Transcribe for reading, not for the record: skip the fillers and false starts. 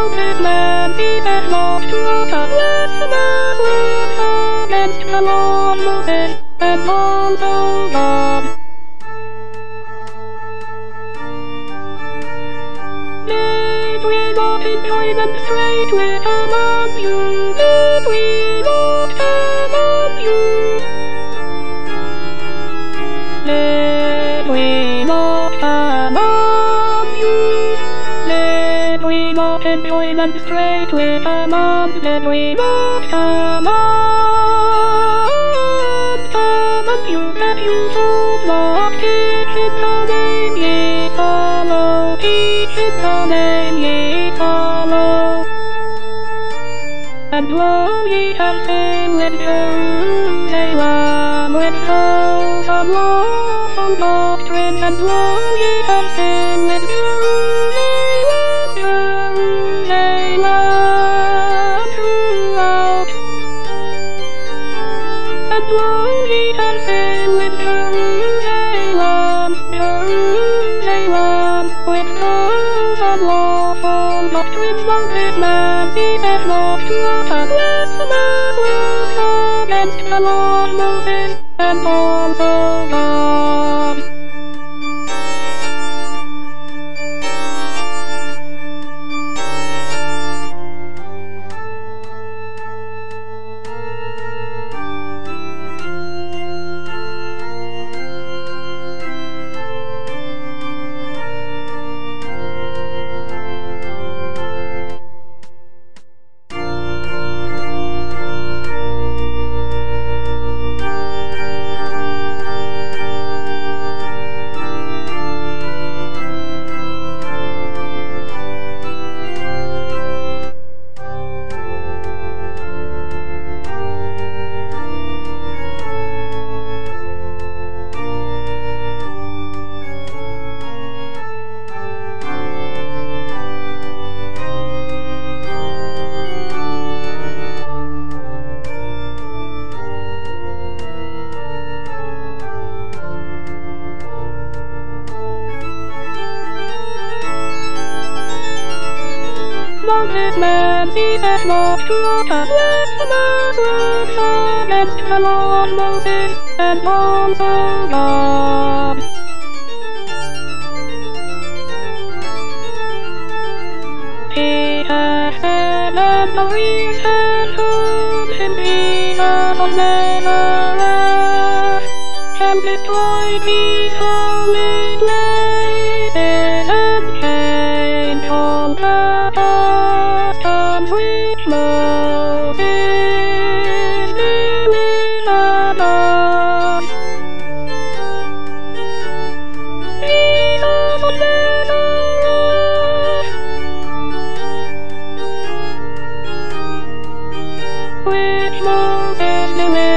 mounted man, he had lost to unless the man was against the Lord Moses, and also God. Did we not enjoy them straightway among you? Did we not among you? Did we not among you? Did we not enjoy them straightway among? Did we not among you? That you told not teach in the name ye follow, teach in the name ye follow. And lo, ye have filled Jerusalem with those unlawful doctrines, and lo, ye have filled Jerusalem throughout. And lo, ye have filled Jerusalem with those unlawful doctrines. Moses man, he said not to unless the man was against the Lord Moses, and also God. Moses man, he said not to unless the man was against the Lord Moses, and also God. He had said, and the reeds had told him, Jesus of Nazareth can destroy these holy places and change all the customs which Moses delivered us. Jesus of Nazareth, which Moses delivered